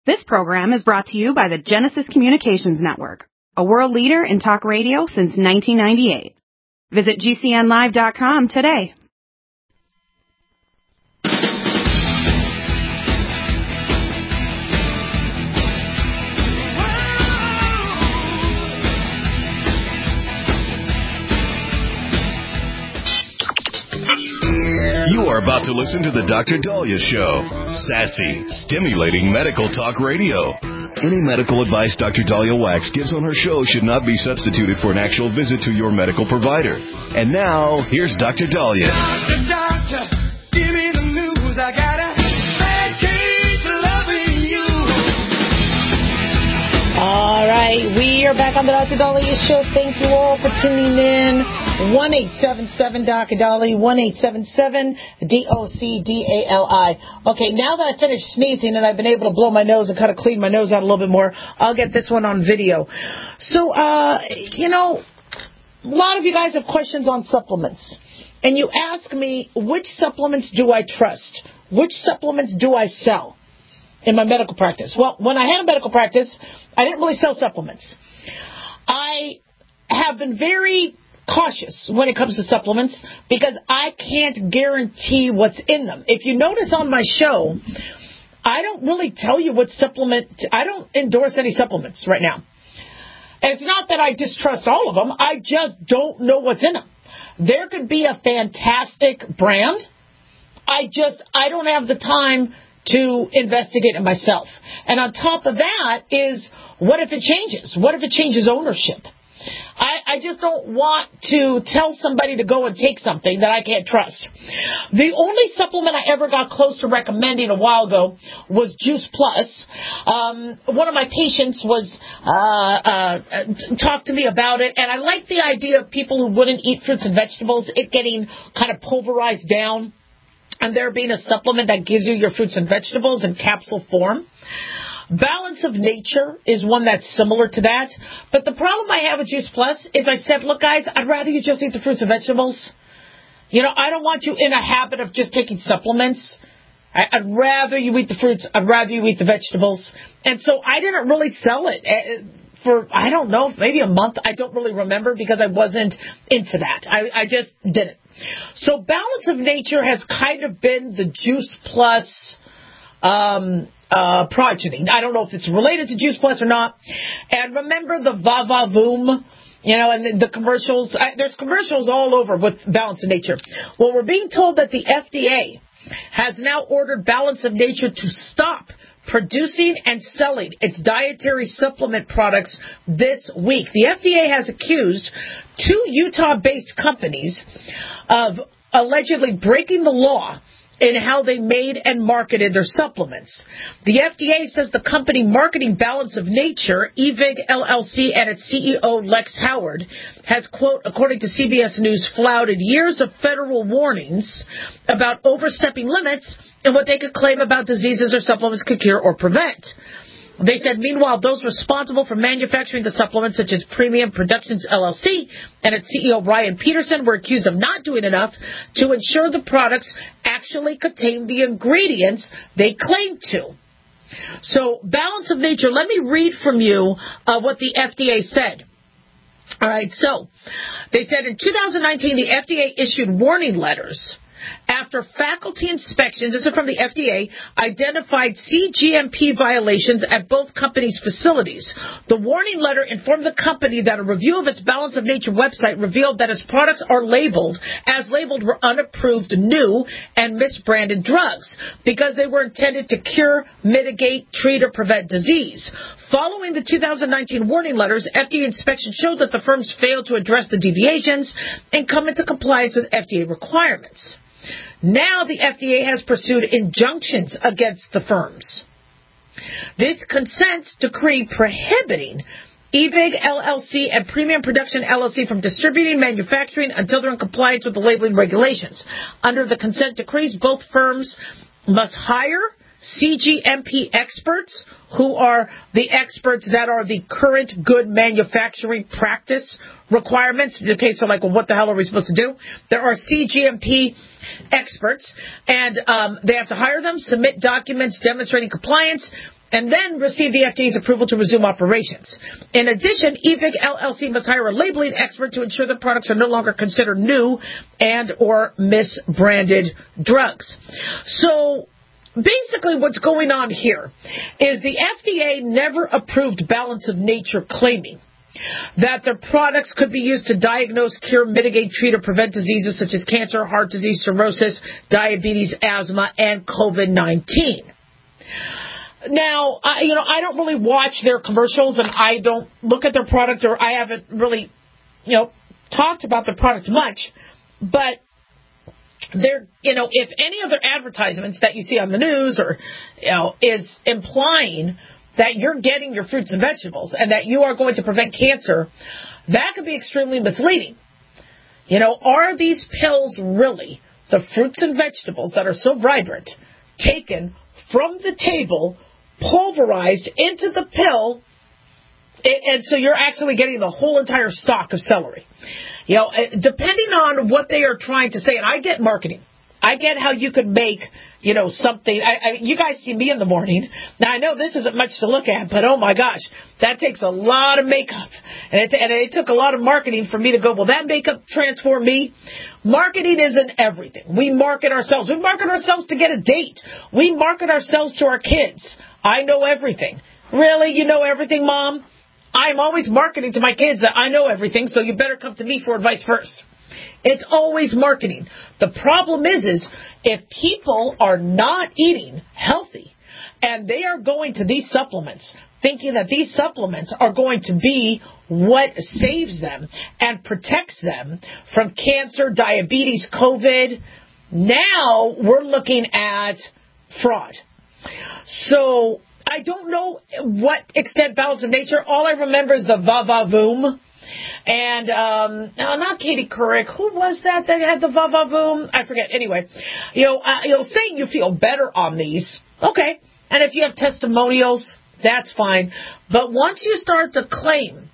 This program is brought to you by the Genesis Communications Network, a world leader in talk radio since 1998. Visit GCNlive.com today. You are about to listen to the Dr. Daliah Show. Sassy, stimulating medical talk radio. Any medical advice Dr. Daliah Wax gives on her show should not be substituted for an actual visit to your medical provider. And now, here's Dr. Daliah. Doctor, give me the news. I got a bad case of loving you. All right, we are back on the Dr. Daliah Show. Thank you all for tuning in. 1-877-Dr. Daliah, 1-877-DOCDALI. Okay, now that I finished sneezing and I've been able to blow my nose and kind of clean my nose out a little bit more, I'll get this one on video. So, a lot of you guys have questions on supplements. And you ask me, which supplements do I trust? Which supplements do I sell in my medical practice? Well, when I had a medical practice, I didn't really sell supplements. I have been very cautious when it comes to supplements because I can't guarantee what's in them. If you notice on my show, I don't really tell you what supplement. I don't endorse any supplements right now. And it's not that I distrust all of them. I just don't know what's in them. There could be a fantastic brand. I don't have the time to investigate it myself. And on top of that is, what if it changes? What if it changes ownership? I just don't want to tell somebody to go and take something that I can't trust. The only supplement I ever got close to recommending a while ago was Juice Plus. One of my patients talked to me about it, and I like the idea of people who wouldn't eat fruits and vegetables, it getting kind of pulverized down, and there being a supplement that gives you your fruits and vegetables in capsule form. Balance of Nature is one that's similar to that. But the problem I have with Juice Plus is I said, look, guys, I'd rather you just eat the fruits and vegetables. I don't want you in a habit of just taking supplements. I'd rather you eat the fruits. I'd rather you eat the vegetables. And so I didn't really sell it for, I don't know, maybe a month. I don't really remember because I wasn't into that. I just didn't. So Balance of Nature has kind of been the Juice Plus progeny. I don't know if it's related to Juice Plus or not. And remember the Va-Va-Voom, and the commercials. There's commercials all over with Balance of Nature. Well, we're being told that the FDA has now ordered Balance of Nature to stop producing and selling its dietary supplement products this week. The FDA has accused two Utah-based companies of allegedly breaking the law in how they made and marketed their supplements. The FDA says the company marketing Balance of Nature, eVig LLC, and its CEO, Lex Howard, has, quote, according to CBS News, flouted years of federal warnings about overstepping limits and what they could claim about diseases or supplements could cure or prevent. They said, meanwhile, those responsible for manufacturing the supplements, such as Premium Productions LLC and its CEO, Ryan Peterson, were accused of not doing enough to ensure the products actually contain the ingredients they claimed to. So, Balance of Nature, let me read from you what the FDA said. All right, so they said in 2019, the FDA issued warning letters after faculty inspections, this is from the FDA, identified CGMP violations at both companies' facilities. The warning letter informed the company that a review of its Balance of Nature website revealed that its products are labeled were unapproved new and misbranded drugs because they were intended to cure, mitigate, treat, or prevent disease. Following the 2019 warning letters, FDA inspection showed that the firms failed to address the deviations and come into compliance with FDA requirements. Now the FDA has pursued injunctions against the firms. This consent decree prohibiting eVig LLC and Premium Production LLC from distributing, manufacturing until they're in compliance with the labeling regulations. Under the consent decrees, both firms must hire CGMP experts, who are the experts that are the current good manufacturing practice requirements. Okay, so like, well, what the hell are we supposed to do? There are CGMP experts, and they have to hire them, submit documents demonstrating compliance, and then receive the FDA's approval to resume operations. In addition, EVIG LLC must hire a labeling expert to ensure that products are no longer considered new and or misbranded drugs. So basically what's going on here is the FDA never approved Balance of Nature, claiming that their products could be used to diagnose, cure, mitigate, treat, or prevent diseases such as cancer, heart disease, cirrhosis, diabetes, asthma, and COVID-19. Now, I don't really watch their commercials, and I don't look at their product, or I haven't really, talked about their product much, but they're, if any of their advertisements that you see on the news or, is implying that you're getting your fruits and vegetables and that you are going to prevent cancer, that could be extremely misleading. Are these pills really the fruits and vegetables that are so vibrant, taken from the table, pulverized into the pill, and so you're actually getting the whole entire stock of celery? Depending on what they are trying to say, and I get marketing. I get how you could make, something. You guys see me in the morning. Now, I know this isn't much to look at, but oh my gosh, that takes a lot of makeup. And it took a lot of marketing for me to go, will that makeup transform me? Marketing isn't everything. We market ourselves. We market ourselves to get a date. We market ourselves to our kids. I know everything. Really? You know everything, Mom? I'm always marketing to my kids that I know everything, so you better come to me for advice first. It's always marketing. The problem is if people are not eating healthy and they are going to these supplements thinking that these supplements are going to be what saves them and protects them from cancer, diabetes, COVID, now we're looking at fraud. So I don't know what extent Balance of Nature. All I remember is the Va-Va-Voom. And, not Katie Couric. Who was that had the Va-Va-Voom? I forget. Anyway, saying you feel better on these, okay. And if you have testimonials, that's fine. But once you start to claim,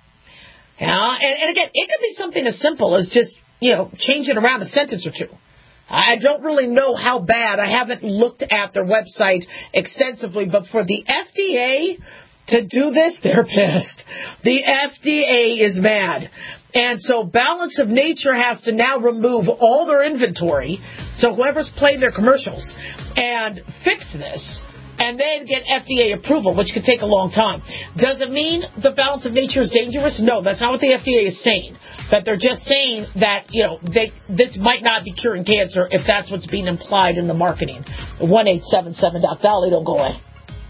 and again, it could be something as simple as just, changing around a sentence or two. I don't really know how bad. I haven't looked at their website extensively, but for the FDA to do this, they're pissed. The FDA is mad. And so Balance of Nature has to now remove all their inventory, so whoever's playing their commercials, and fix this, and then get FDA approval, which could take a long time. Does it mean the Balance of Nature is dangerous? No, that's not what the FDA is saying. But they're just saying that, this might not be curing cancer if that's what's being implied in the marketing. 1-877-DOC-DOLLY, don't go away.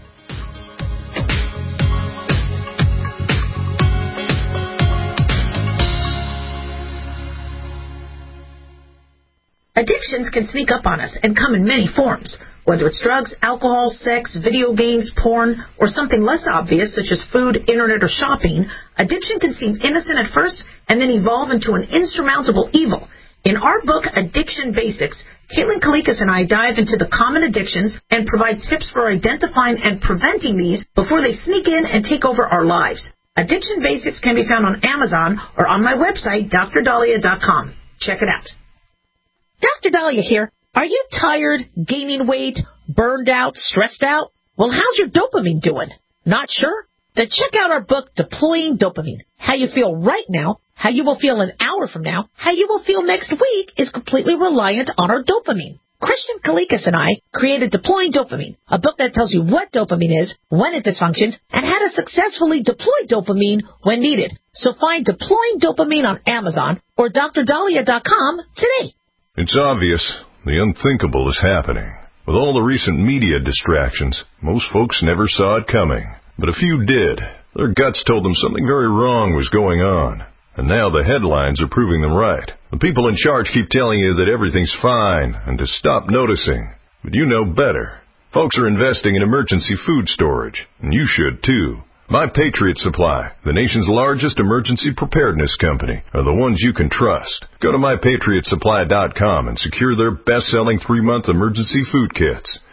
Addictions can sneak up on us and come in many forms. Whether it's drugs, alcohol, sex, video games, porn, or something less obvious such as food, internet, or shopping, addiction can seem innocent at first and then evolve into an insurmountable evil. In our book, Addiction Basics, Caitlin Kalikas and I dive into the common addictions and provide tips for identifying and preventing these before they sneak in and take over our lives. Addiction Basics can be found on Amazon or on my website, DrDahlia.com. Check it out. Dr. Dahlia here. Are you tired, gaining weight, burned out, stressed out? Well, how's your dopamine doing? Not sure? Then check out our book, Deploying Dopamine. How you feel right now, how you will feel an hour from now, how you will feel next week is completely reliant on our dopamine. Christian Kalikas and I created Deploying Dopamine, a book that tells you what dopamine is, when it dysfunctions, and how to successfully deploy dopamine when needed. So find Deploying Dopamine on Amazon or DrDahlia.com today. It's obvious. The unthinkable is happening. With all the recent media distractions, most folks never saw it coming. But a few did. Their guts told them something very wrong was going on. And now the headlines are proving them right. The people in charge keep telling you that everything's fine and to stop noticing. But you know better. Folks are investing in emergency food storage, and you should too. My Patriot Supply, the nation's largest emergency preparedness company, are the ones you can trust. Go to MyPatriotSupply.com and secure their best-selling 3-month emergency food kits.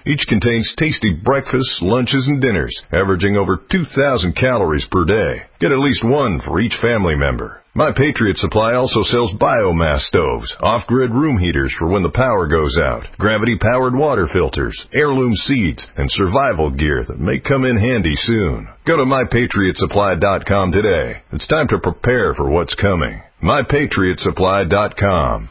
Each contains tasty breakfasts, lunches, and dinners, averaging over 2,000 calories per day. Get at least one for each family member. My Patriot Supply also sells biomass stoves, off-grid room heaters for when the power goes out, gravity-powered water filters, heirloom seeds, and survival gear that may come in handy soon. Go to MyPatriotSupply.com today. It's time to prepare for what's coming. MyPatriotSupply.com.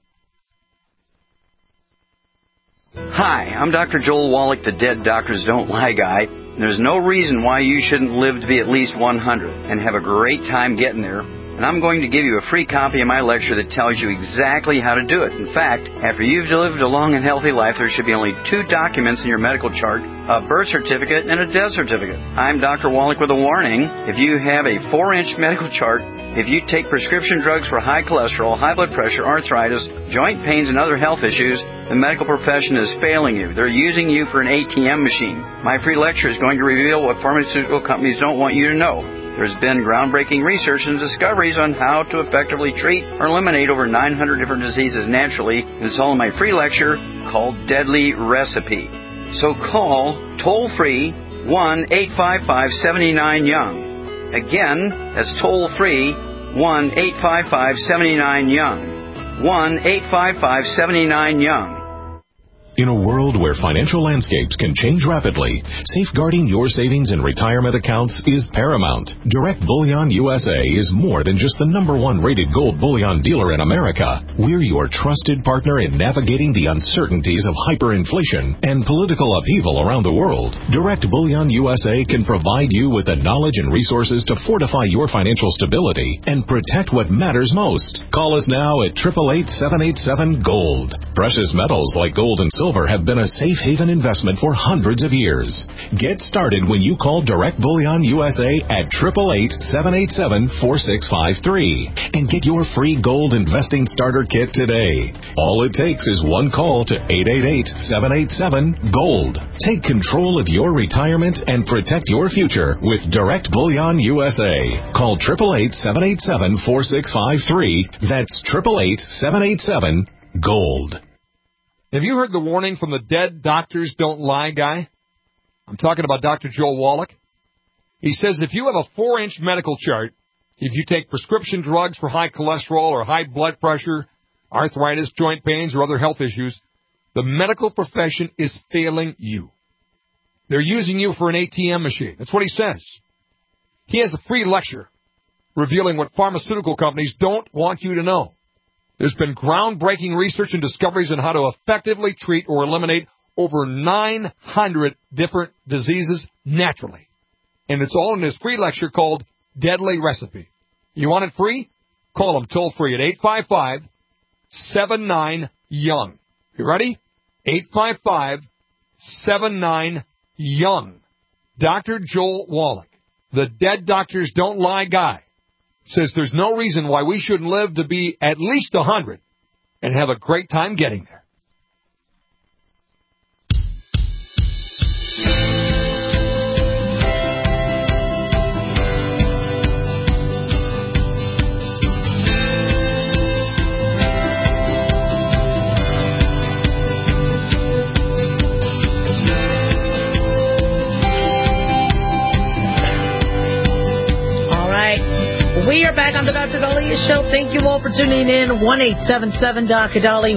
Hi, I'm Dr. Joel Wallach, the Dead Doctors Don't Lie guy. There's no reason why you shouldn't live to be at least 100 and have a great time getting there. And I'm going to give you a free copy of my lecture that tells you exactly how to do it. In fact, after you've lived a long and healthy life, there should be only 2 documents in your medical chart, a birth certificate and a death certificate. I'm Dr. Wallach with a warning. If you have a 4-inch medical chart, if you take prescription drugs for high cholesterol, high blood pressure, arthritis, joint pains, and other health issues, the medical profession is failing you. They're using you for an ATM machine. My free lecture is going to reveal what pharmaceutical companies don't want you to know. There's been groundbreaking research and discoveries on how to effectively treat or eliminate over 900 different diseases naturally, and it's all in my free lecture called Deadly Recipe. So call toll-free 1-855-79-YOUNG. Again, that's toll-free 1-855-79-YOUNG. 1-855-79-YOUNG. In a world where financial landscapes can change rapidly, safeguarding your savings and retirement accounts is paramount. Direct Bullion USA is more than just the #1 rated gold bullion dealer in America. We're your trusted partner in navigating the uncertainties of hyperinflation and political upheaval around the world. Direct Bullion USA can provide you with the knowledge and resources to fortify your financial stability and protect what matters most. Call us now at 888-787-GOLD. Precious metals like gold and silver have been a safe haven investment for hundreds of years. Get started when you call Direct Bullion USA at 888-787-4653 and get your free gold investing starter kit today. All it takes is one call to 888-787-GOLD. Take control of your retirement and protect your future with Direct Bullion USA. Call 888-787-4653. That's 888-787-GOLD. Have you heard the warning from the Dead Doctors Don't Lie guy? I'm talking about Dr. Joel Wallach. He says if you have a 4-inch medical chart, if you take prescription drugs for high cholesterol or high blood pressure, arthritis, joint pains, or other health issues, the medical profession is failing you. They're using you for an ATM machine. That's what he says. He has a free lecture revealing what pharmaceutical companies don't want you to know. There's been groundbreaking research and discoveries on how to effectively treat or eliminate over 900 different diseases naturally. And it's all in this free lecture called Deadly Recipe. You want it free? Call them toll-free at 855-79-YOUNG. You ready? 855-79-YOUNG. Dr. Joel Wallach, the Dead Doctors Don't Lie guy, says there's no reason why we shouldn't live to be at least 100 and have a great time getting there. We are back on the Dr. Dahlia Show. Thank you all for tuning in. 1-877-Dr.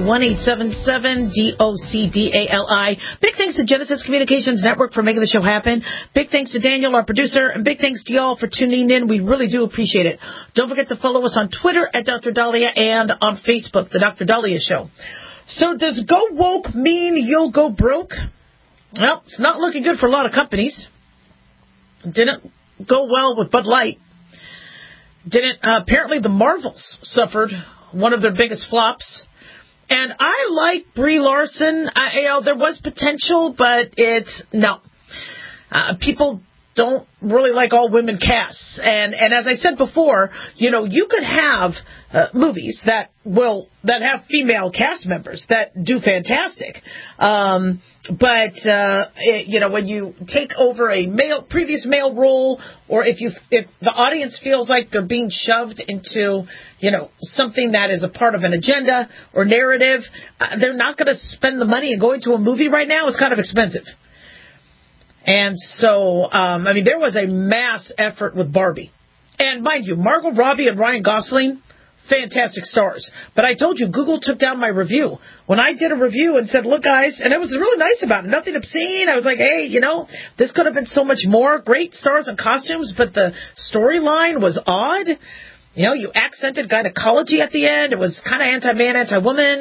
1-877-DOCDALI. Big thanks to Genesis Communications Network for making the show happen. Big thanks to Daniel, our producer, and big thanks to y'all for tuning in. We really do appreciate it. Don't forget to follow us on Twitter at Dr. Dahlia and on Facebook, the Dr. Dahlia Show. So does go woke mean you'll go broke? Well, it's not looking good for a lot of companies. Didn't go well with Bud Light. Apparently the Marvels suffered one of their biggest flops. And I like Brie Larson. There was potential, but no. People don't really like all women casts. And as I said before, you could have movies that have female cast members that do fantastic. But when you take over a previous male role, or if the audience feels like they're being shoved into, something that is a part of an agenda or narrative, they're not going to spend the money and going to a movie right now. It's kind of expensive. And so, there was a mass effort with Barbie. And mind you, Margot Robbie and Ryan Gosling, fantastic stars. But I told you, Google took down my review. When I did a review and said, look, guys, and I was really nice about it, nothing obscene. I was like, hey, this could have been so much more. Great stars and costumes, but the storyline was odd. You accented gynecology at the end. It was kind of anti-man, anti-woman.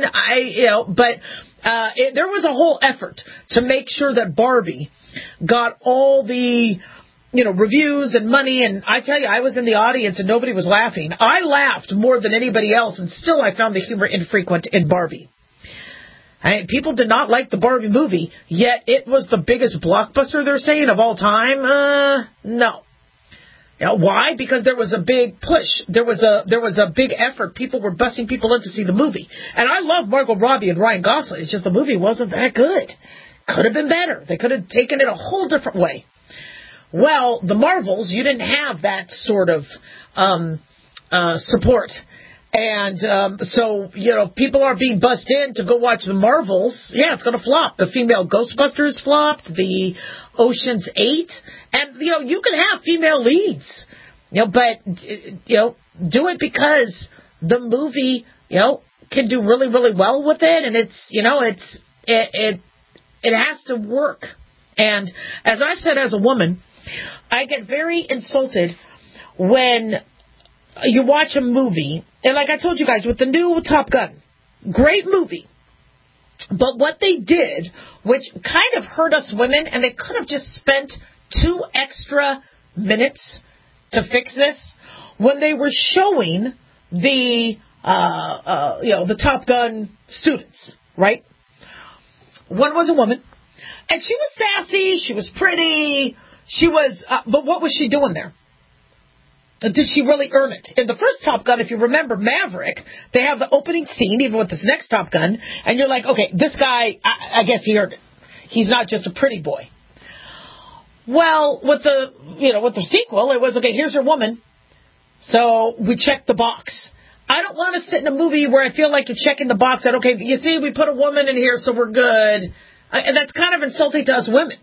There was a whole effort to make sure that Barbie got all the, reviews and money. And I tell you, I was in the audience and nobody was laughing. I laughed more than anybody else, and still I found the humor infrequent in Barbie. People did not like the Barbie movie, yet it was the biggest blockbuster, they're saying, of all time. No. Why? Because there was a big push. There was a big effort. People were busing people in to see the movie. And I love Margot Robbie and Ryan Gosling. It's just the movie wasn't that good. Could have been better. They could have taken it a whole different way. Well, the Marvels, you didn't have that sort of support. And so, people are being bussed in to go watch the Marvels. Yeah, it's going to flop. The female Ghostbusters flopped. The Ocean's 8. And, you can have female leads. But, do it because the movie, can do really, really well with it. And it's, it has to work. And as I've said as a woman, I get very insulted when you watch a movie, and like I told you guys, with the new Top Gun, great movie. But what they did, which kind of hurt us women, and they could have just spent 2 extra minutes to fix this, when they were showing the Top Gun students, right? One was a woman, and she was sassy, she was pretty, but what was she doing there? Did she really earn it? In the first Top Gun, if you remember Maverick, they have the opening scene, even with this next Top Gun, and you're like, okay, this guy, I guess he earned it. He's not just a pretty boy. Well, with the sequel, it was, okay, here's your woman, so we checked the box. I don't want to sit in a movie where I feel like you're checking the box that, okay, you see, we put a woman in here, so we're good. And that's kind of insulting to us women.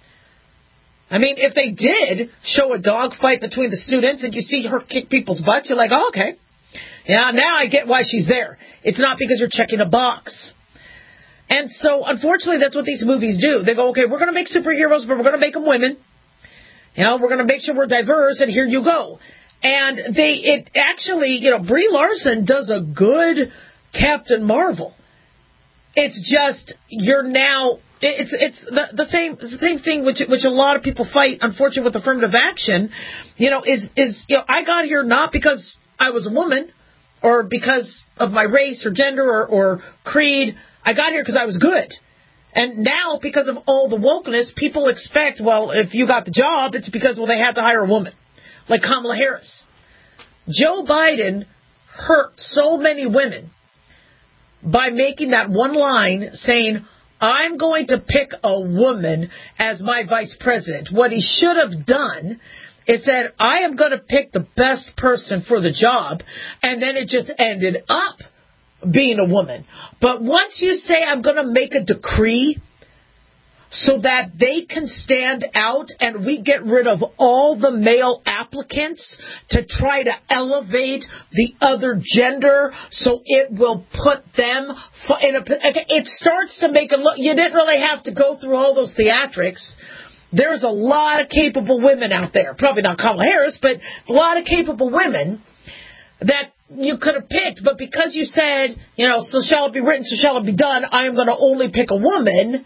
If they did show a dogfight between the students and you see her kick people's butts, you're like, oh, okay. Yeah, now I get why she's there. It's not because you're checking a box. And so, unfortunately, that's what these movies do. They go, okay, we're going to make superheroes, but we're going to make them women. We're going to make sure we're diverse, and here you go. And it actually, Brie Larson does a good Captain Marvel. It's just, you're now... It's the same thing which a lot of people fight, unfortunately, with affirmative action, I got here not because I was a woman or because of my race or gender or creed. I got here because I was good. And now, because of all the wokeness, people expect, well, if you got the job, it's because, they had to hire a woman, like Kamala Harris. Joe Biden hurt so many women by making that one line saying, I'm going to pick a woman as my vice president. What he should have done is said, I am going to pick the best person for the job, and then it just ended up being a woman. But once you say, I'm going to make a decree so that they can stand out and we get rid of all the male applicants to try to elevate the other gender so it will put them in it starts to make it look, you didn't really have to go through all those theatrics. There's a lot of capable women out there, probably not Kamala Harris, but a lot of capable women that you could have picked, but because you said, so shall it be written, so shall it be done, I am going to only pick a woman.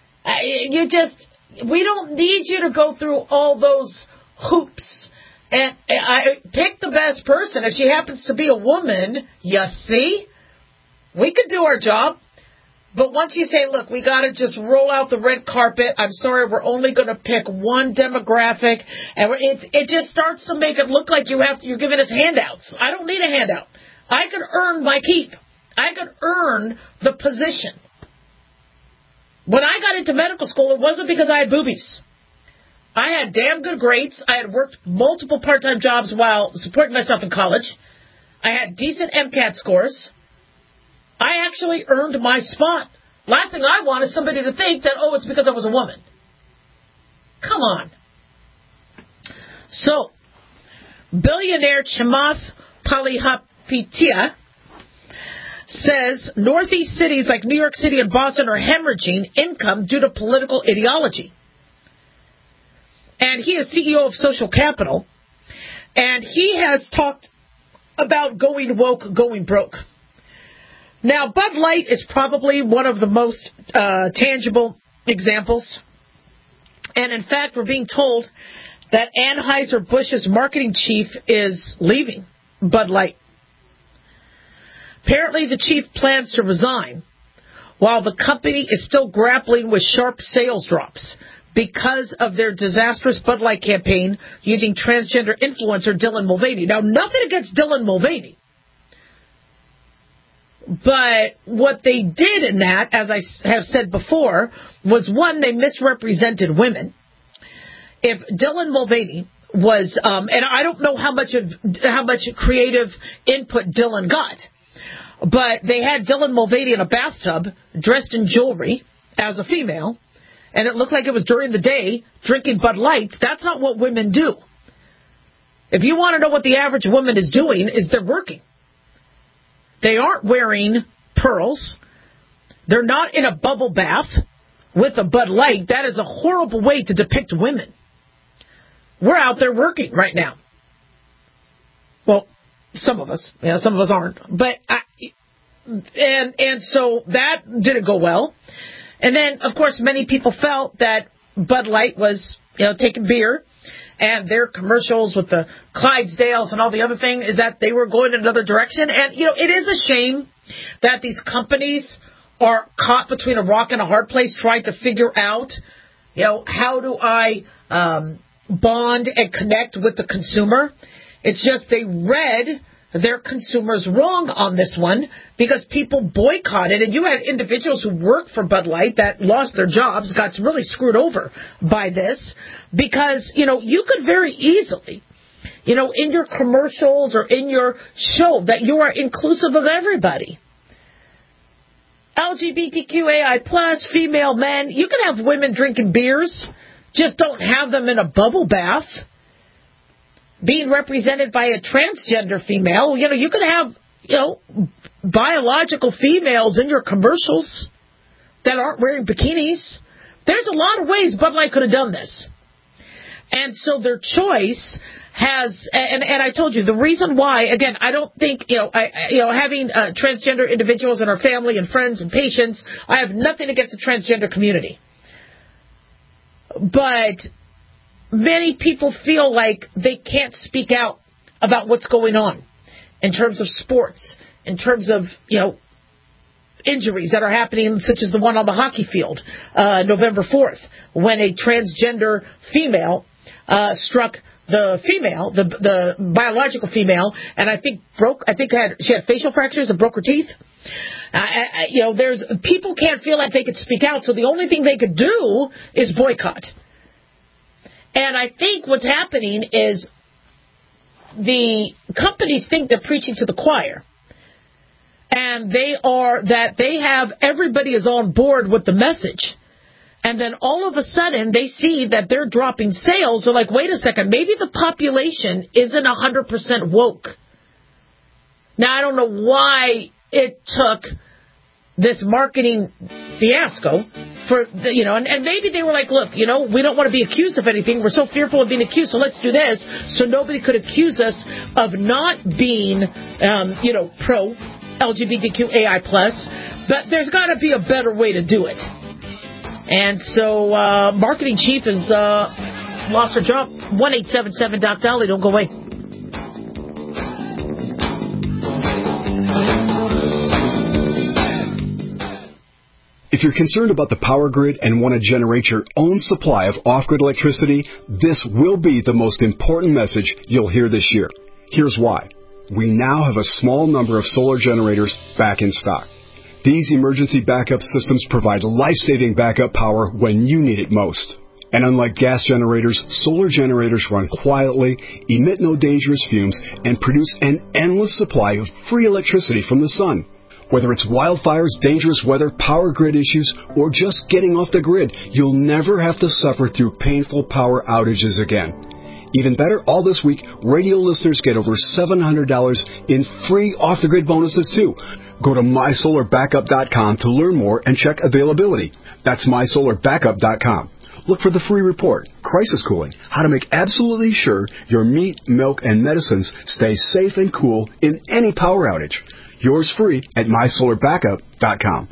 We don't need you to go through all those hoops. And I pick the best person. If she happens to be a woman, you see, we could do our job. But once you say, look, we got to just roll out the red carpet, I'm sorry, we're only going to pick one demographic, and it just starts to make it look like you're giving us handouts. I don't need a handout. I could earn my keep. I could earn the position. When I got into medical school, it wasn't because I had boobies. I had damn good grades. I had worked multiple part-time jobs while supporting myself in college. I had decent MCAT scores. I actually earned my spot. Last thing I want is somebody to think that, it's because I was a woman. Come on. So, billionaire Chamath Palihapitiya says Northeast cities like New York City and Boston are hemorrhaging income due to political ideology. And he is CEO of Social Capital. And he has talked about going woke, going broke. Now, Bud Light is probably one of the most tangible examples. And in fact, we're being told that Anheuser-Busch's marketing chief is leaving Bud Light. Apparently, the chief plans to resign while the company is still grappling with sharp sales drops because of their disastrous Bud Light campaign using transgender influencer Dylan Mulvaney. Now, nothing against Dylan Mulvaney. But what they did in that, as I have said before, was one, they misrepresented women. If Dylan Mulvaney was, and I don't know how much creative input Dylan got, but they had Dylan Mulvaney in a bathtub, dressed in jewelry as a female, and it looked like it was during the day drinking Bud Light. That's not what women do. If you want to know what the average woman is doing, is they're working. They aren't wearing pearls. They're not in a bubble bath with a Bud Light. That is a horrible way to depict women. We're out there working right now. Well, some of us. Yeah, some of us aren't. But so that didn't go well. And then, of course, many people felt that Bud Light was, taking beer. And their commercials with the Clydesdales and all the other thing is that they were going in another direction. And, it is a shame that these companies are caught between a rock and a hard place trying to figure out, how do I bond and connect with the consumer. It's just they read their consumers wrong on this one because people boycotted. And you had individuals who worked for Bud Light that lost their jobs, got really screwed over by this because, you could very easily, in your commercials or in your show that you are inclusive of everybody. LGBTQAI+, female, men. You can have women drinking beers. Just don't have them in a bubble bath. Being represented by a transgender female, you could have, biological females in your commercials that aren't wearing bikinis. There's a lot of ways Bud Light could have done this. And so their choice has, and I told you, the reason why, again, I don't think, having transgender individuals in our family and friends and patients, I have nothing against the transgender community. But many people feel like they can't speak out about what's going on in terms of sports, in terms of, injuries that are happening, such as the one on the hockey field, November 4th, when a transgender female struck the female, the biological female, and she had facial fractures and broke her teeth. There's people can't feel like they could speak out, so the only thing they could do is boycott. And I think what's happening is the companies think they're preaching to the choir. And they have everybody is on board with the message. And then all of a sudden they see that they're dropping sales. They're like, wait a second, maybe the population isn't 100% woke. Now, I don't know why it took this marketing fiasco for and maybe they were like, look, we don't want to be accused of anything. We're so fearful of being accused, so let's do this so nobody could accuse us of not being, pro LGBTQAI+. But there's got to be a better way to do it. And so marketing chief has lost her job. 1-877-DOC-DOLLY. Don't go away. If you're concerned about the power grid and want to generate your own supply of off-grid electricity, this will be the most important message you'll hear this year. Here's why. We now have a small number of solar generators back in stock. These emergency backup systems provide life-saving backup power when you need it most. And unlike gas generators, solar generators run quietly, emit no dangerous fumes, and produce an endless supply of free electricity from the sun. Whether it's wildfires, dangerous weather, power grid issues, or just getting off the grid, you'll never have to suffer through painful power outages again. Even better, all this week, radio listeners get over $700 in free off-the-grid bonuses, too. Go to mysolarbackup.com to learn more and check availability. That's mysolarbackup.com. Look for the free report, Crisis Cooling, how to make absolutely sure your meat, milk, and medicines stay safe and cool in any power outage. Yours free at mysolarbackup.com.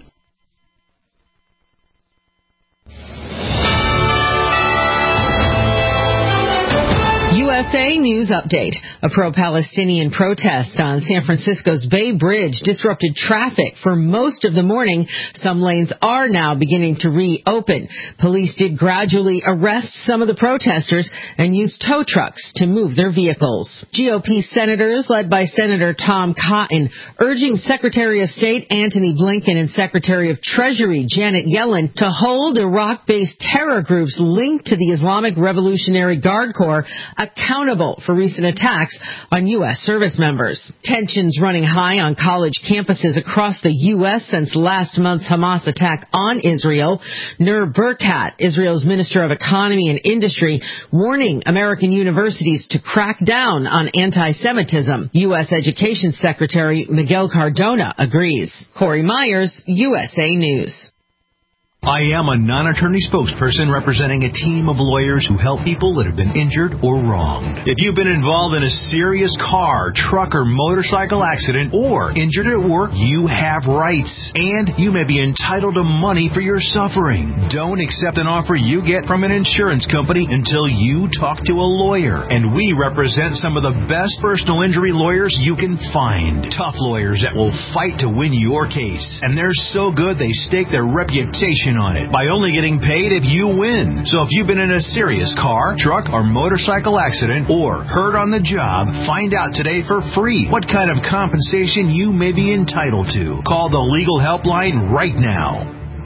USA News Update. A pro-Palestinian protest on San Francisco's Bay Bridge disrupted traffic for most of the morning. Some lanes are now beginning to reopen. Police did gradually arrest some of the protesters and used tow trucks to move their vehicles. GOP senators, led by Senator Tom Cotton, urging Secretary of State Antony Blinken and Secretary of Treasury Janet Yellen to hold Iraq-based terror groups linked to the Islamic Revolutionary Guard Corps accountable for recent attacks on U.S. service members. Tensions running high on college campuses across the U.S. since last month's Hamas attack on Israel. Nur Burkat, Israel's Minister of Economy and Industry, warning American universities to crack down on anti-Semitism. U.S. Education Secretary Miguel Cardona agrees. Corey Myers, USA News. I am a non-attorney spokesperson representing a team of lawyers who help people that have been injured or wronged. If you've been involved in a serious car, truck, or motorcycle accident or injured at work, you have rights, and you may be entitled to money for your suffering. Don't accept an offer you get from an insurance company until you talk to a lawyer, and we represent some of the best personal injury lawyers you can find. Tough lawyers that will fight to win your case, and they're so good they stake their reputation on it by only getting paid if you win. So if you've been in a serious car, truck, or motorcycle accident or hurt on the job, find out today for free what kind of compensation you may be entitled to. Call the legal helpline right now.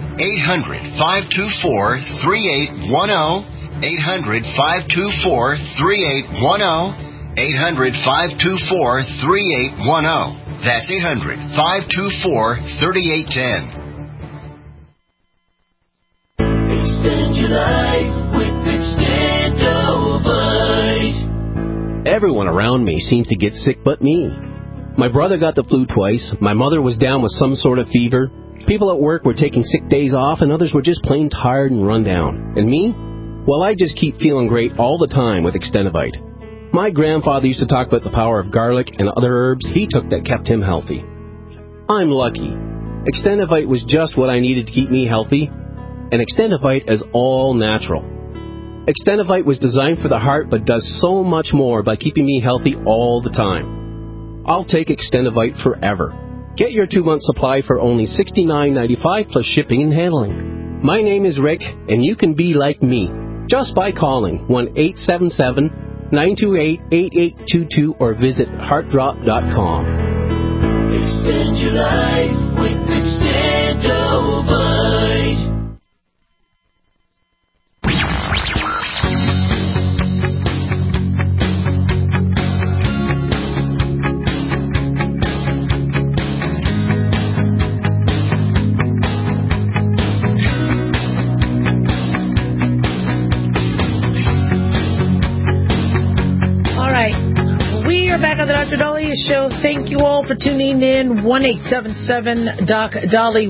800-524-3810. 800-524-3810. 800-524-3810. That's 800-524-3810. Extend your life with Extendovite. Everyone around me seems to get sick but me. My brother got the flu twice, my mother was down with some sort of fever, people at work were taking sick days off, and others were just plain tired and run down. And me? Well, I just keep feeling great all the time with Extendovite. My grandfather used to talk about the power of garlic and other herbs he took that kept him healthy. I'm lucky. Extendovite was just what I needed to keep me healthy. And Extendovite is all natural. Extendovite was designed for the heart but does so much more by keeping me healthy all the time. I'll take Extendovite forever. Get your 2-month supply for only $69.95 plus shipping and handling. My name is Rick, and you can be like me just by calling 1-877-928-8822 or visit heartdrop.com. Extend your life with Extendovite. Back on the Dr. Dahlia Show. Thank you all for tuning in. 1-877-DOC-DALI,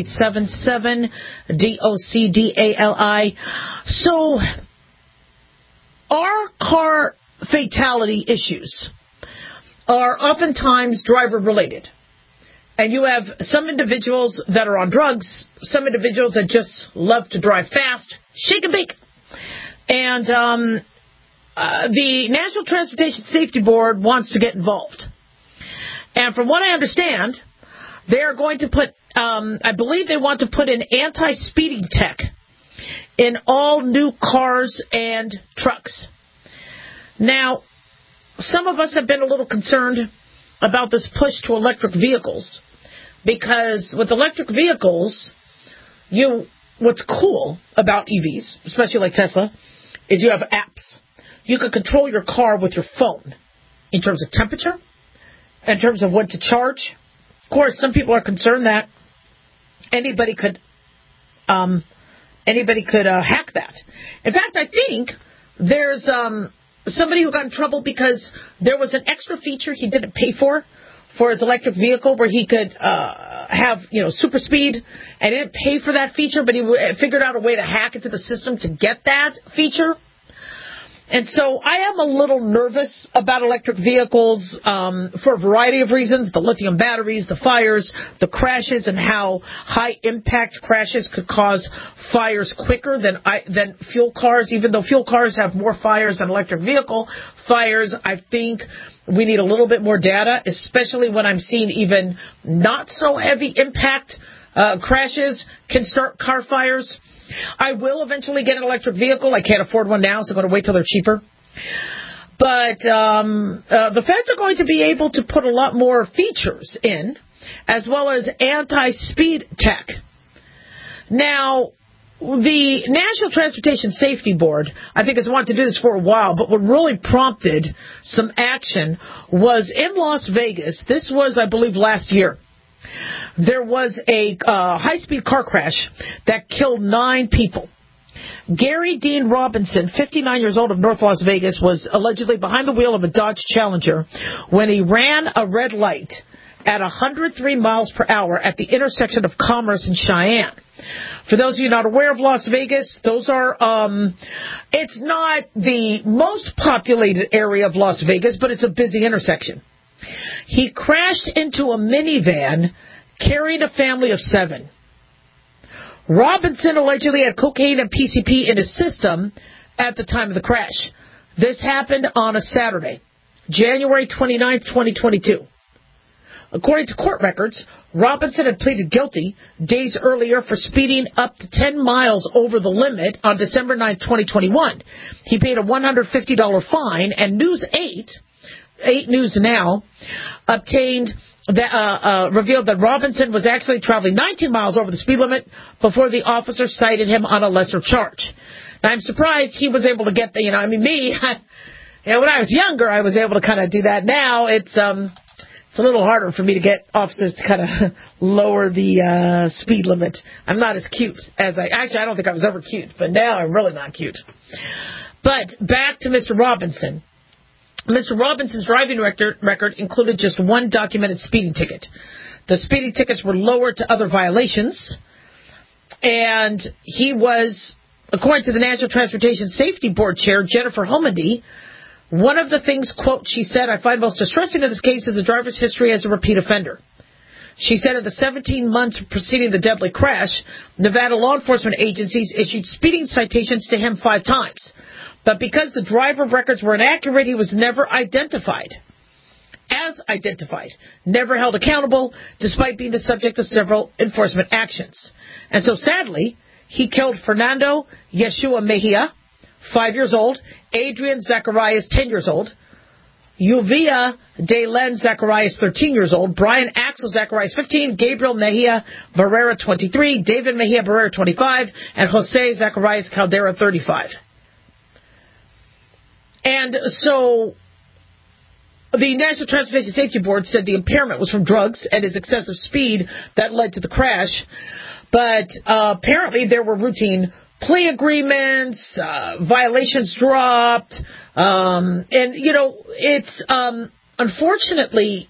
1-877-DOCDALI. So, our car fatality issues are oftentimes driver-related. And you have some individuals that are on drugs, some individuals that just love to drive fast, shake and bake. And, the National Transportation Safety Board wants to get involved. And from what I understand, They are going to put, I believe they want to put in anti-speeding tech in all new cars and trucks. Now, some of us have been a little concerned about this push to electric vehicles, because with electric vehicles, what's cool about EVs, especially like Tesla, is you have apps. You can control your car with your phone in terms of temperature, in terms of what to charge. Of course, some people are concerned that anybody could hack that. In fact, I think there's somebody who got in trouble because there was an extra feature he didn't pay for his electric vehicle, where he could have, super speed, and he didn't pay for that feature, but he figured out a way to hack into the system to get that feature. And so I am a little nervous about electric vehicles for a variety of reasons: the lithium batteries, the fires, the crashes, and how high-impact crashes could cause fires quicker than fuel cars. Even though fuel cars have more fires than electric vehicle fires, I think we need a little bit more data, especially when I'm seeing even not-so-heavy impact crashes can start car fires. I will eventually get an electric vehicle. I can't afford one now, so I'm going to wait till they're cheaper. But the feds are going to be able to put a lot more features in, as well as anti-speed tech. Now, the National Transportation Safety Board, I think, has wanted to do this for a while, but what really prompted some action was in Las Vegas. This was, I believe, last year. There was a high-speed car crash that killed 9 people. Gary Dean Robinson, 59 years old, of North Las Vegas, was allegedly behind the wheel of a Dodge Challenger when he ran a red light at 103 miles per hour at the intersection of Commerce and Cheyenne. For those of you not aware of Las Vegas, those are, it's not the most populated area of Las Vegas, but it's a busy intersection. He crashed into a minivan carrying a family of 7. Robinson allegedly had cocaine and PCP in his system at the time of the crash. This happened on a Saturday, January 29th, 2022. According to court records, Robinson had pleaded guilty days earlier for speeding up to 10 miles over the limit on December 9th, 2021. He paid a $150 fine, and News 8 News Now, revealed that Robinson was actually traveling 19 miles over the speed limit before the officer cited him on a lesser charge. Now, I'm surprised he was able to get the, me, when I was younger, I was able to kind of do that. Now, it's a little harder for me to get officers to kind of lower the speed limit. I'm not as cute as I don't think I was ever cute, but now I'm really not cute. But back to Mr. Robinson. Mr. Robinson's driving record included just one documented speeding ticket. The speeding tickets were lowered to other violations, and he was, according to the National Transportation Safety Board Chair, Jennifer Homendy, one of the things, quote, she said, I find most distressing in this case is the driver's history as a repeat offender. She said in the 17 months preceding the deadly crash, Nevada law enforcement agencies issued speeding citations to him 5 times. But because the driver records were inaccurate, he was never identified. Never held accountable, despite being the subject of several enforcement actions. And so, sadly, he killed Fernando Yeshua Mejia, 5 years old, Adrian Zacharias, 10 years old, Uvia de Len Zacharias, 13 years old, Brian Axel Zacharias, 15, Gabriel Mejia Barrera, 23, David Mejia Barrera, 25, and Jose Zacharias Caldera, 35. And so the National Transportation Safety Board said the impairment was from drugs and his excessive speed that led to the crash. But apparently there were routine plea agreements, violations dropped. And, it's unfortunately,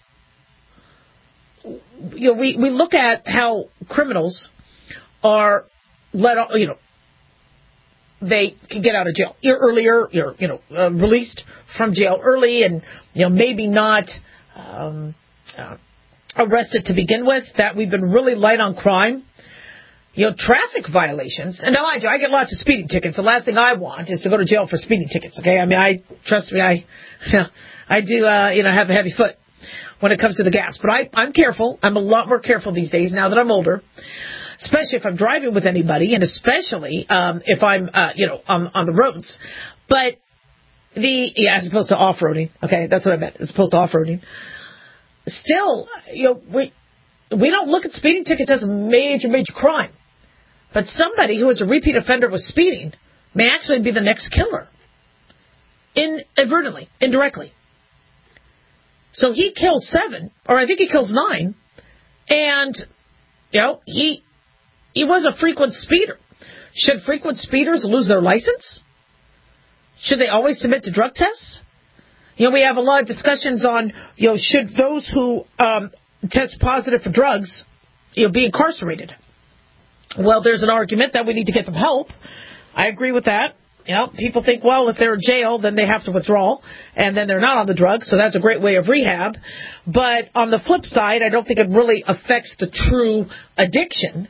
we look at how criminals are let off, they can get out of jail earlier, released from jail early and, maybe not arrested to begin with, that we've been really light on crime. Traffic violations. And now I get lots of speeding tickets. The last thing I want is to go to jail for speeding tickets, okay? I mean, trust me, I do, have a heavy foot. when it comes to the gas. But I'm careful. I'm a lot more careful these days now that I'm older, especially if I'm driving with anybody, and especially if I'm, on the roads. But as opposed to off-roading. Okay, that's what I meant, as opposed to off-roading. Still, we don't look at speeding tickets as a major, major crime. But somebody who is a repeat offender with speeding may actually be the next killer. Inadvertently, indirectly. So he kills 7, or I think he kills 9, and, he was a frequent speeder. Should frequent speeders lose their license? Should they always submit to drug tests? We have a lot of discussions on, should those who test positive for drugs, be incarcerated? Well, there's an argument that we need to get them help. I agree with that. People think, well, if they're in jail, then they have to withdraw, and then they're not on the drugs, so that's a great way of rehab. But on the flip side, I don't think it really affects the true addiction.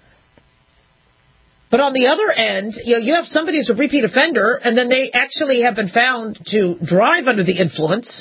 But on the other end, you have somebody who's a repeat offender, and then they actually have been found to drive under the influence.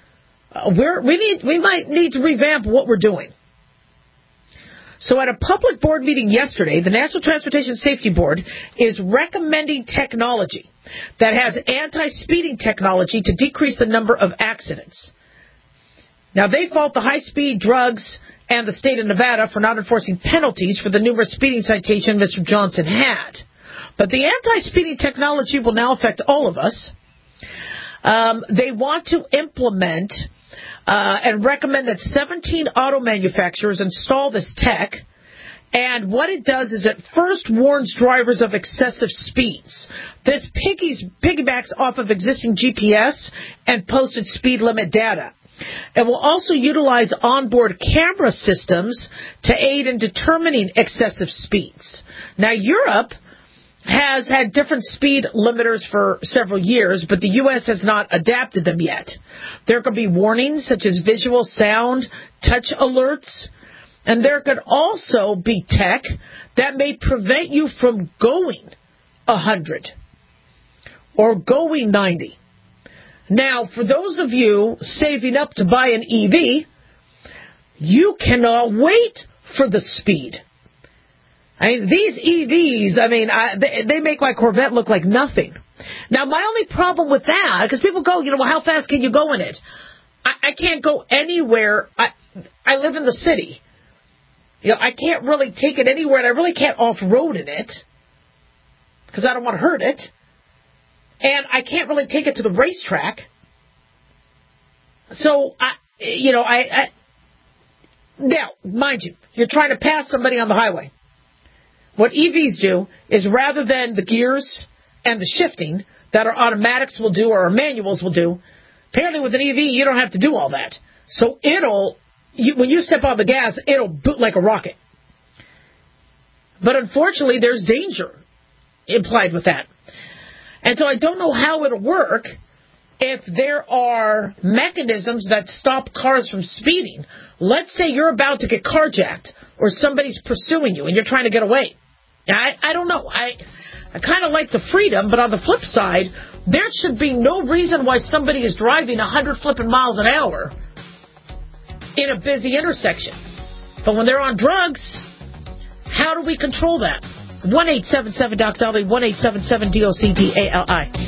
We might need to revamp what we're doing. So at a public board meeting yesterday, the National Transportation Safety Board is recommending technology that has anti-speeding technology to decrease the number of accidents. Now, they fault the high-speed drugs and the state of Nevada for not enforcing penalties for the numerous speeding citations Mr. Johnson had. But the anti-speeding technology will now affect all of us. They want to implement and recommend that 17 auto manufacturers install this tech. And what it does is it first warns drivers of excessive speeds. This piggybacks off of existing GPS and posted speed limit data. It will also utilize onboard camera systems to aid in determining excessive speeds. Now, Europe has had different speed limiters for several years, but the U.S. has not adapted them yet. There could be warnings such as visual, sound, touch alerts, and there could also be tech that may prevent you from going 100 or going 90. Now, for those of you saving up to buy an EV, you cannot wait for the speed. These EVs, they make my Corvette look like nothing. Now, my only problem with that, because people go, well, how fast can you go in it? I can't go anywhere. I live in the city. I can't really take it anywhere, and I really can't off-road in it because I don't want to hurt it. And I can't really take it to the racetrack. So, now, mind you, you're trying to pass somebody on the highway. What EVs do is rather than the gears and the shifting that our automatics will do or our manuals will do, apparently with an EV, you don't have to do all that. So when you step on the gas, it'll boot like a rocket. But unfortunately, there's danger implied with that. And so I don't know how it'll work if there are mechanisms that stop cars from speeding. Let's say you're about to get carjacked or somebody's pursuing you and you're trying to get away. I don't know. I kind of like the freedom, but on the flip side, there should be no reason why somebody is driving 100 flipping miles an hour in a busy intersection. But when they're on drugs, how do we control that? 1-877-DOC-DALI, 1-877-DOC-DALI.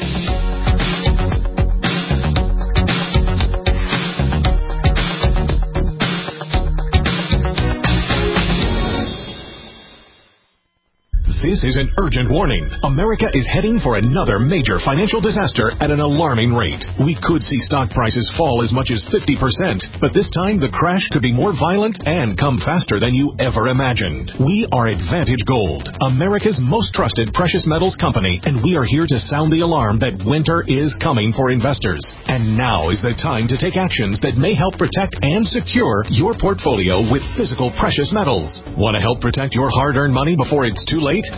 This is an urgent warning. America is heading for another major financial disaster at an alarming rate. We could see stock prices fall as much as 50%, but this time the crash could be more violent and come faster than you ever imagined. We are Advantage Gold, America's most trusted precious metals company, and we are here to sound the alarm that winter is coming for investors. And now is the time to take actions that may help protect and secure your portfolio with physical precious metals. Want to help protect your hard-earned money before it's too late?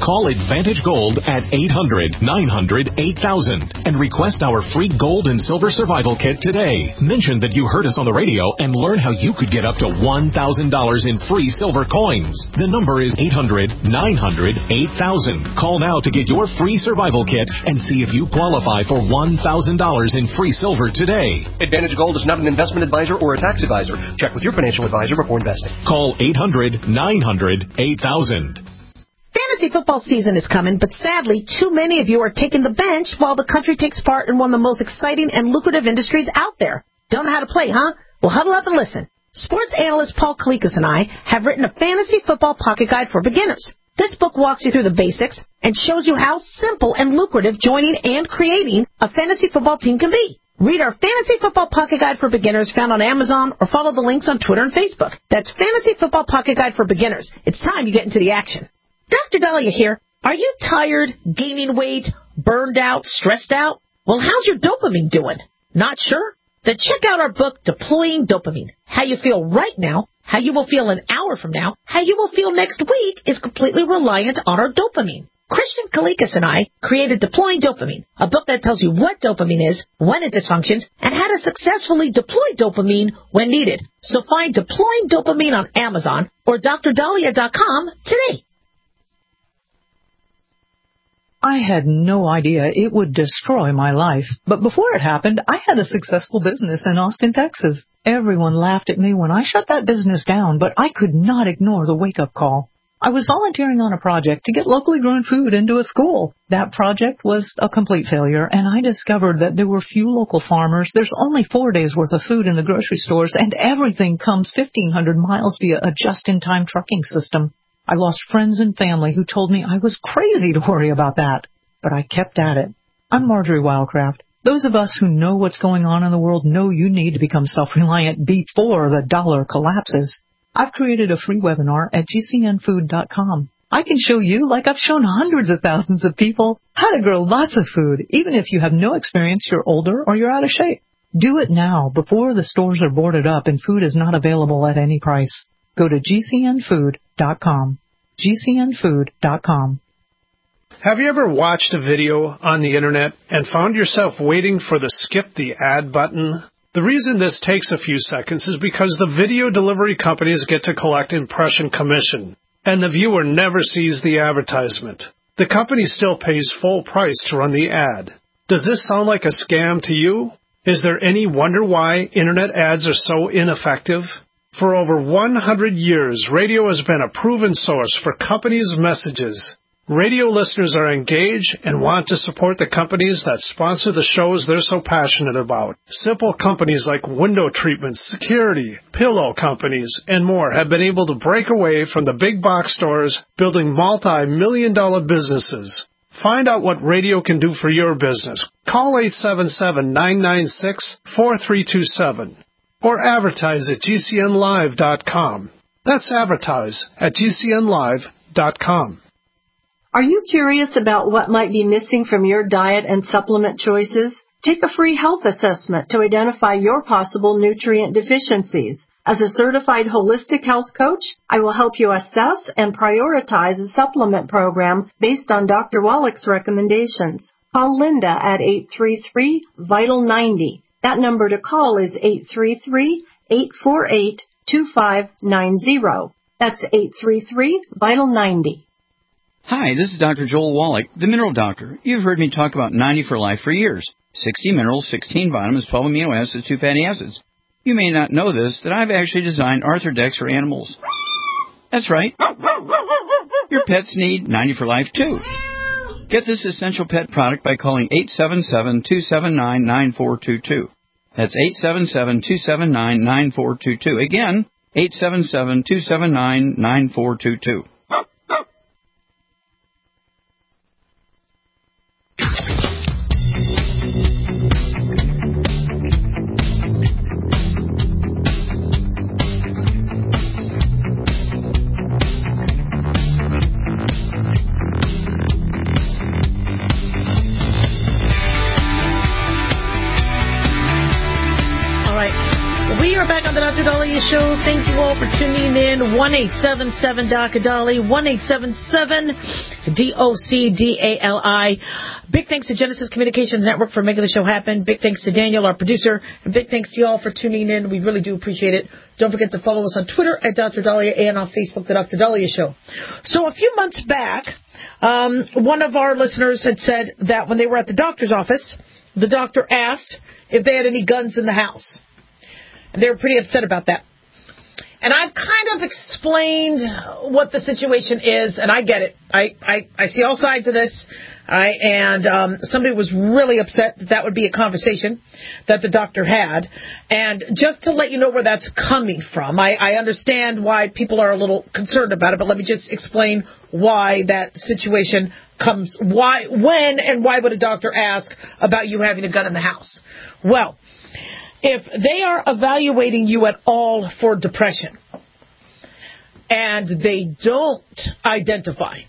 Call Advantage Gold at 800-900-8000 and request our free gold and silver survival kit today. Mention that you heard us on the radio and learn how you could get up to $1,000 in free silver coins. The number is 800-900-8000. Call now to get your free survival kit and see if you qualify for $1,000 in free silver today. Advantage Gold is not an investment advisor or a tax advisor. Check with your financial advisor before investing. Call 800-900-8000. Fantasy football season is coming, but sadly, too many of you are taking the bench while the country takes part in one of the most exciting and lucrative industries out there. Don't know how to play, huh? Well, huddle up and listen. Sports analyst Paul Kalikas and I have written a fantasy football pocket guide for beginners. This book walks you through the basics and shows you how simple and lucrative joining and creating a fantasy football team can be. Read our Fantasy Football Pocket Guide for Beginners found on Amazon or follow the links on Twitter and Facebook. That's Fantasy Football Pocket Guide for Beginners. It's time you get into the action. Dr. Dahlia here. Are you tired, gaining weight, burned out, stressed out? Well, how's your dopamine doing? Not sure? Then check out our book, Deploying Dopamine. How you feel right now, how you will feel an hour from now, how you will feel next week is completely reliant on our dopamine. Christian Kalikas and I created Deploying Dopamine, a book that tells you what dopamine is, when it dysfunctions, and how to successfully deploy dopamine when needed. So find Deploying Dopamine on Amazon or drdahlia.com today. I had no idea it would destroy my life. But before it happened, I had a successful business in Austin, Texas. Everyone laughed at me when I shut that business down, but I could not ignore the wake-up call. I was volunteering on a project to get locally grown food into a school. That project was a complete failure, and I discovered that there were few local farmers. There's only 4 days' worth of food in the grocery stores, and everything comes 1,500 miles via a just-in-time trucking system. I lost friends and family who told me I was crazy to worry about that, but I kept at it. I'm Marjorie Wildcraft. Those of us who know what's going on in the world know you need to become self-reliant before the dollar collapses. I've created a free webinar at gcnfood.com. I can show you, like I've shown hundreds of thousands of people, how to grow lots of food, even if you have no experience, you're older, or you're out of shape. Do it now, before the stores are boarded up and food is not available at any price. Go to gcnfood.com. gcnfood.com. Have you ever watched a video on the internet and found yourself waiting for the skip the ad button? The reason this takes a few seconds is because the video delivery companies get to collect impression commission, and the viewer never sees the advertisement. The company still pays full price to run the ad. Does this sound like a scam to you? Is there any wonder why internet ads are so ineffective? For over 100 years, radio has been a proven source for companies' messages. Radio listeners are engaged and want to support the companies that sponsor the shows they're so passionate about. Simple companies like window treatments, security, pillow companies, and more have been able to break away from the big box stores, building multi-million-dollar businesses. Find out what radio can do for your business. Call 877-996-4327 or advertise at gcnlive.com. That's advertise at gcnlive.com. Are you curious about what might be missing from your diet and supplement choices? Take a free health assessment to identify your possible nutrient deficiencies. As a certified holistic health coach, I will help you assess and prioritize a supplement program based on Dr. Wallach's recommendations. Call Linda at 833-VITAL-90. That number to call is 833-848-2590. That's 833-VITAL-90. Hi, this is Dr. Joel Wallach, the Mineral Doctor. You've heard me talk about 90 for Life for years. 60 minerals, 16 vitamins, 12 amino acids, 2 fatty acids. You may not know this, that I've actually designed Arthrodex for animals. That's right. Your pets need 90 for Life, too. Get this essential pet product by calling 877-279-9422. That's 877-279-9422. Again, 877-279-9422. We are back on the Dr. Dahlia Show. Thank you all for tuning in. 1-877-Dr. Dali, 1-877-DOCDALI. Big thanks to Genesis Communications Network for making the show happen. Big thanks to Daniel, our producer. And big thanks to you all for tuning in. We really do appreciate it. Don't forget to follow us on Twitter at Dr. Dahlia and on Facebook, The Dr. Dahlia Show. So a few months back, one of our listeners had said that when they were at the doctor's office, the doctor asked if they had any guns in the house. And they were pretty upset about that. And I've kind of explained what the situation is, and I get it. I see all sides of this. And somebody was really upset that would be a conversation that the doctor had. And just to let you know where that's coming from, I understand why people are a little concerned about it, but let me just explain why that situation comes. When and why would a doctor ask about you having a gun in the house? Well, if they are evaluating you at all for depression and they don't identify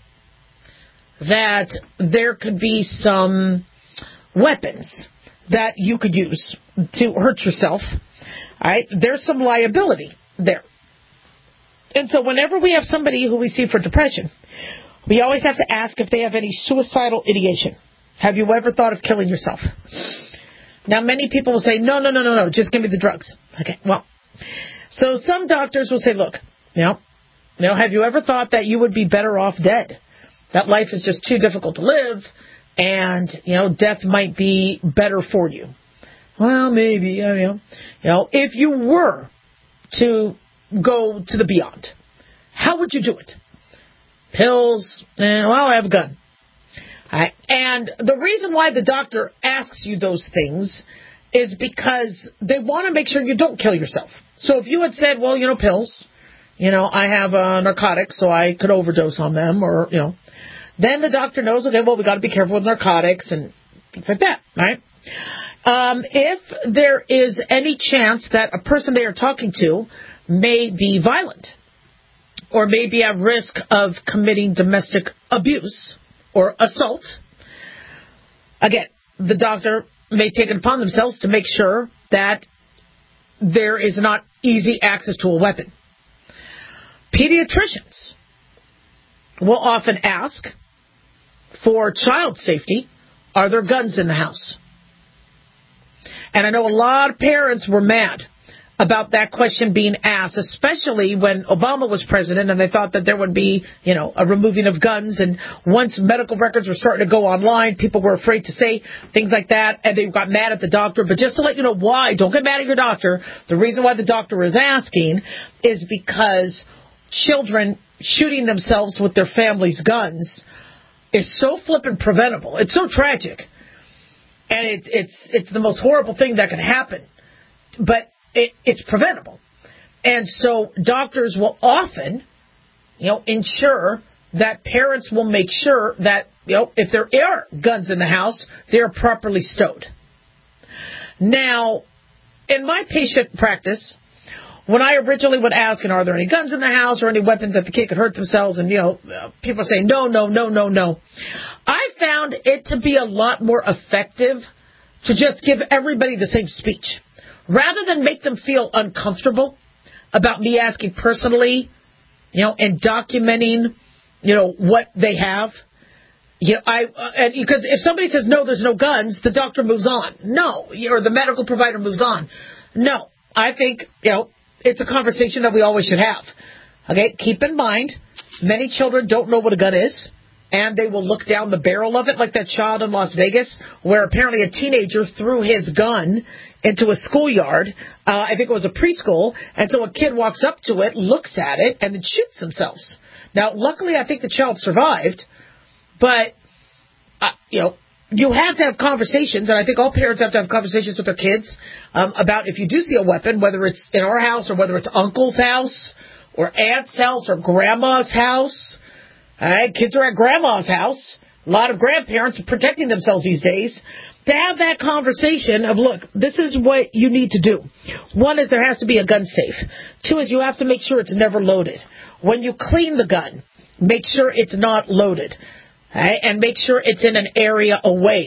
that there could be some weapons that you could use to hurt yourself, all right, there's some liability there. And so whenever we have somebody who we see for depression, we always have to ask if they have any suicidal ideation. Have you ever thought of killing yourself? Now, many people will say, no, just give me the drugs. Okay, well, so some doctors will say, look, have you ever thought that you would be better off dead? That life is just too difficult to live, and, death might be better for you. Well, maybe, if you were to go to the beyond, how would you do it? Pills, I have a gun. Right. And the reason why the doctor asks you those things is because they want to make sure you don't kill yourself. So if you had said, well, pills, I have narcotics, so I could overdose on them, or, then the doctor knows, okay, well, we got to be careful with narcotics and things like that, right? If there is any chance that a person they are talking to may be violent or may be at risk of committing domestic abuse or assault, again, the doctor may take it upon themselves to make sure that there is not easy access to a weapon. Pediatricians will often ask for child safety, are there guns in the house? And I know a lot of parents were mad about that question being asked, especially when Obama was president and they thought that there would be, a removing of guns. And once medical records were starting to go online, people were afraid to say things like that, and they got mad at the doctor. But just to let you know why, don't get mad at your doctor. The reason why the doctor is asking is because children shooting themselves with their family's guns is so flippin' preventable. It's so tragic. And it's the most horrible thing that can happen. But it's preventable. And so doctors will often, ensure that parents will make sure that, if there are guns in the house, they're properly stowed. Now, in my patient practice, when I originally would ask, are there any guns in the house or any weapons that the kid could hurt themselves? And, people say, no. I found it to be a lot more effective to just give everybody the same speech. Rather than make them feel uncomfortable about me asking personally, and documenting, what they have. Because if somebody says, no, there's no guns, the doctor moves on. No, or the medical provider moves on. No, I think, it's a conversation that we always should have. Okay, keep in mind, many children don't know what a gun is, and they will look down the barrel of it, like that child in Las Vegas, where apparently a teenager threw his gun into a schoolyard. I think it was a preschool, and so a kid walks up to it, looks at it, and then shoots themselves. Now, luckily, I think the child survived, but, you have to have conversations, and I think all parents have to have conversations with their kids about if you do see a weapon, whether it's in our house or whether it's uncle's house or aunt's house or grandma's house. All right, kids are at grandma's house. A lot of grandparents are protecting themselves these days. To have that conversation of, look, this is what you need to do. One is there has to be a gun safe. Two is you have to make sure it's never loaded. When you clean the gun, make sure it's not loaded. Right? And make sure it's in an area away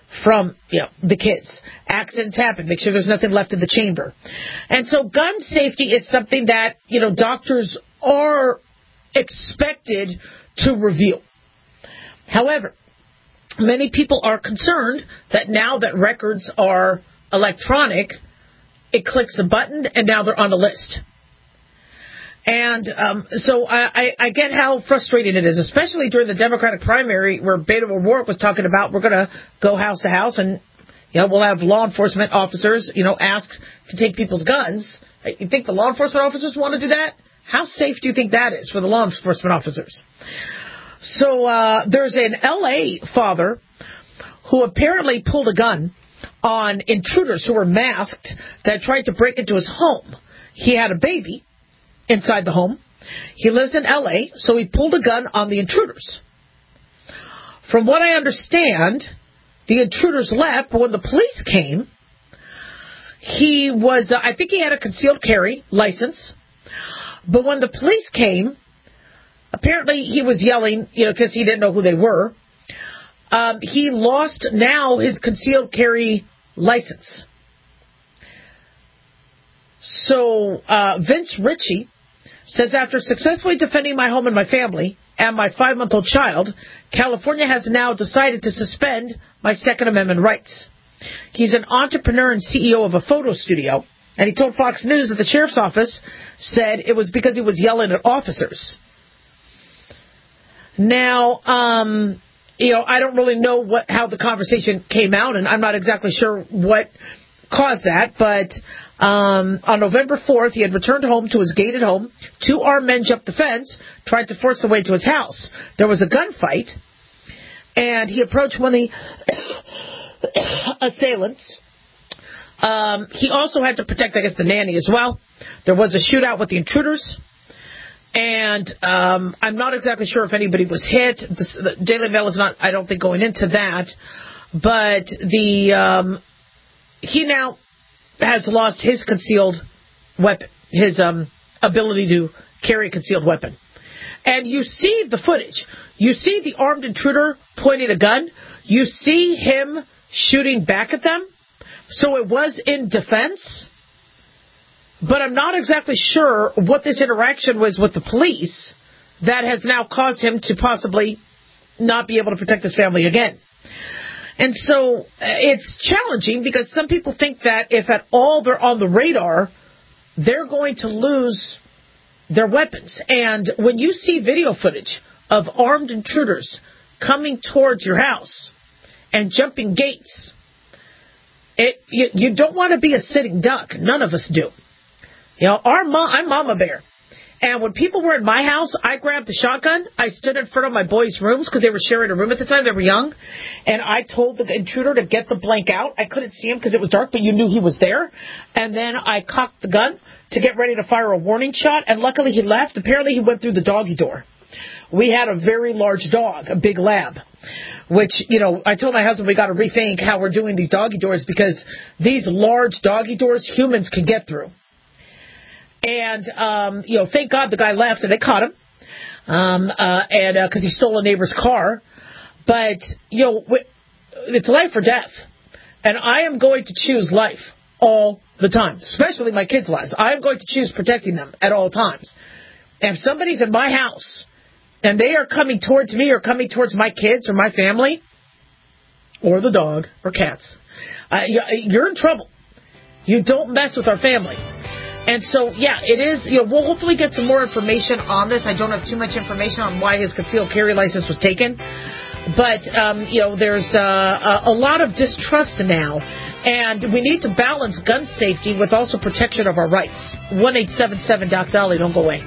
from the kids. Accidents happen. Make sure there's nothing left in the chamber. And so gun safety is something that, doctors are expected to review. However, many people are concerned that now that records are electronic, it clicks a button and now they're on the list. And so I get how frustrating it is, especially during the Democratic primary where Beto O'Rourke was talking about we're going to go house to house and we'll have law enforcement officers, asked to take people's guns. You think the law enforcement officers want to do that? How safe do you think that is for the law enforcement officers? So there's an L.A. father who apparently pulled a gun on intruders who were masked that tried to break into his home. He had a baby inside the home. He lives in L.A., so he pulled a gun on the intruders. From what I understand, the intruders left, but when the police came, he was, I think he had a concealed carry license, but when the police came, apparently he was yelling, because he didn't know who they were. He lost now his concealed carry license. So Vince Ritchie says, after successfully defending my home and my family and my 5-month-old child, California has now decided to suspend my Second Amendment rights. He's an entrepreneur and CEO of a photo studio, and he told Fox News that the sheriff's office said it was because he was yelling at officers. Now, I don't really know how the conversation came out, and I'm not exactly sure what caused that, but on November 4th, he had returned home to his gated home. 2 armed men jumped the fence, tried to force their way to his house. There was a gunfight, and he approached one of the assailants. He also had to protect, the nanny as well. There was a shootout with the intruders, and I'm not exactly sure if anybody was hit. The Daily Mail is not, I don't think, going into that, but he now has lost his concealed weapon, his ability to carry a concealed weapon. And you see the footage. You see the armed intruder pointing a gun. You see him shooting back at them. So it was in defense. But I'm not exactly sure what this interaction was with the police that has now caused him to possibly not be able to protect his family again. And so it's challenging because some people think that if at all they're on the radar, they're going to lose their weapons. And when you see video footage of armed intruders coming towards your house and jumping gates, you don't want to be a sitting duck. None of us do. I'm Mama Bear. And when people were in my house, I grabbed the shotgun. I stood in front of my boys' rooms because they were sharing a room at the time. They were young. And I told the intruder to get the blank out. I couldn't see him because it was dark, but you knew he was there. And then I cocked the gun to get ready to fire a warning shot. And luckily he left. Apparently he went through the doggy door. We had a very large dog, a big lab, which, I told my husband we got to rethink how we're doing these doggy doors because these large doggy doors humans can get through. And, thank God the guy left and they caught him, because he stole a neighbor's car. But, it's life or death. And I am going to choose life all the time, especially my kids' lives. I am going to choose protecting them at all times. And if somebody's in my house and they are coming towards me or coming towards my kids or my family or the dog or cats, you're in trouble. You don't mess with our family. And so, it is, we'll hopefully get some more information on this. I don't have too much information on why his concealed carry license was taken. But, there's a lot of distrust now. And we need to balance gun safety with also protection of our rights. 1-877-DOC-VALLEY. Don't go away.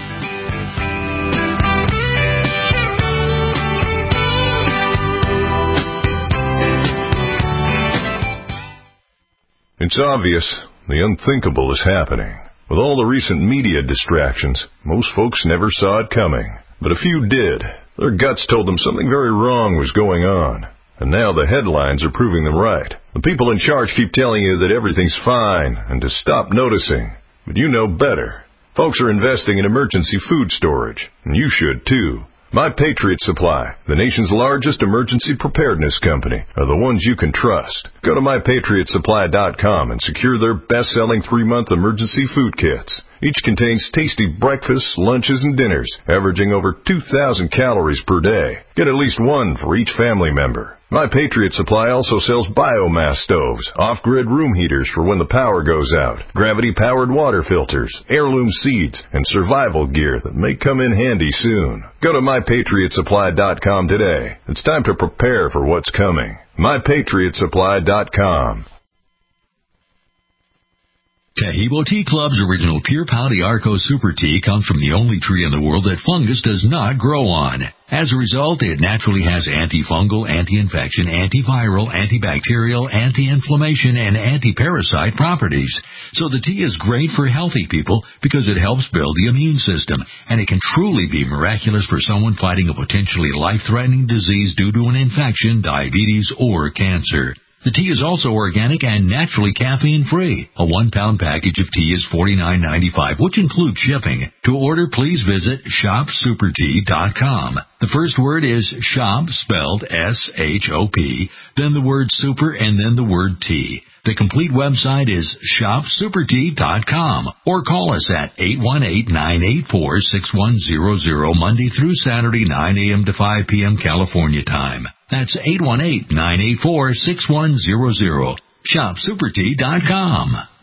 It's obvious. The unthinkable is happening. With all the recent media distractions, most folks never saw it coming. But a few did. Their guts told them something very wrong was going on. And now the headlines are proving them right. The people in charge keep telling you that everything's fine and to stop noticing. But you know better. Folks are investing in emergency food storage, and you should too. My Patriot Supply, the nation's largest emergency preparedness company, are the ones you can trust. Go to MyPatriotSupply.com and secure their best-selling 3-month emergency food kits. Each contains tasty breakfasts, lunches, and dinners, averaging over 2,000 calories per day. Get at least one for each family member. My Patriot Supply also sells biomass stoves, off-grid room heaters for when the power goes out, gravity-powered water filters, heirloom seeds, and survival gear that may come in handy soon. Go to MyPatriotSupply.com today. It's time to prepare for what's coming. MyPatriotSupply.com. Tahibo Tea Club's original Pure Pau d'Arco Super Tea comes from the only tree in the world that fungus does not grow on. As a result, it naturally has antifungal, anti-infection, antiviral, antibacterial, anti-inflammation, and anti-parasite properties. So the tea is great for healthy people because it helps build the immune system, and it can truly be miraculous for someone fighting a potentially life-threatening disease due to an infection, diabetes, or cancer. The tea is also organic and naturally caffeine-free. A 1-pound package of tea is $49.95, which includes shipping. To order, please visit shopsupertea.com. The first word is shop, spelled S-H-O-P, then the word super, and then the word tea. The complete website is shopsupertea.com, or call us at 818-984-6100 Monday through Saturday, 9 a.m. to 5 p.m. California time. That's 818-984-6100. Shopsupertea.com.